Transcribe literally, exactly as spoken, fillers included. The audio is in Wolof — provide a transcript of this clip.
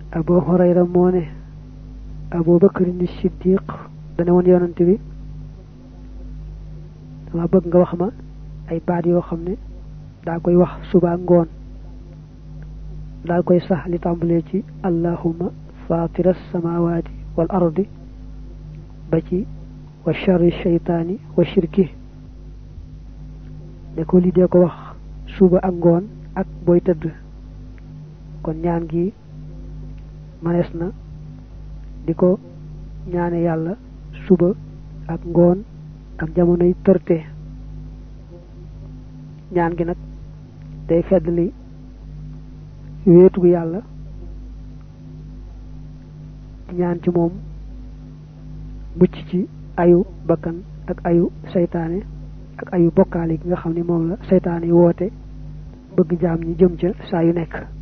Abu Hurayra moo ne Abu Bakr as-Siddiq dana woon yonante bi dama bëgg nga wax ma ay baat yoo xam ne daa koy wax suba ngoon daal koy sax li tàmbalee ci allahumma fatira samawati wal ardi ba ci wa sharri shaytaani wa shirki ne ko li dee ko wax suba ak ngoon ak booy tëdd kon ñaan gi manees na di ko ñaane yàlla suba ak ngoon ak jamonoy tërte ñaan gi nag day feddali wéetu yàlla ñaan ci moom mucc ci ayu bakkan ak ayu seytaane ak ayu bokkaale gi nga xam ne moom la seytaane yi woote bëgg jaam ñi jëm ca saa yu nekk